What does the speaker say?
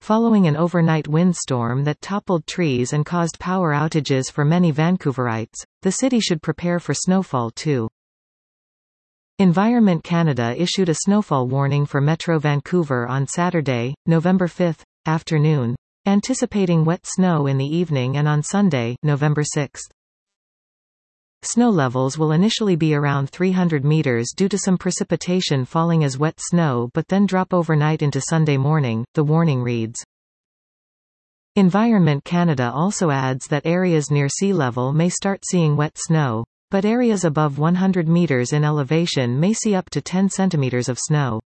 Following an overnight windstorm that toppled trees and caused power outages for many Vancouverites, the city should prepare for snowfall too. Environment Canada issued a snowfall warning for Metro Vancouver on Saturday, November 5, afternoon, anticipating wet snow in the evening, and on Sunday, November 6. Snow levels will initially be around 300 meters due to some precipitation falling as wet snow but then drop overnight into Sunday morning, the warning reads. Environment Canada also adds that areas near sea level may start seeing wet snow, but areas above 100 meters in elevation may see up to 10 centimeters of snow.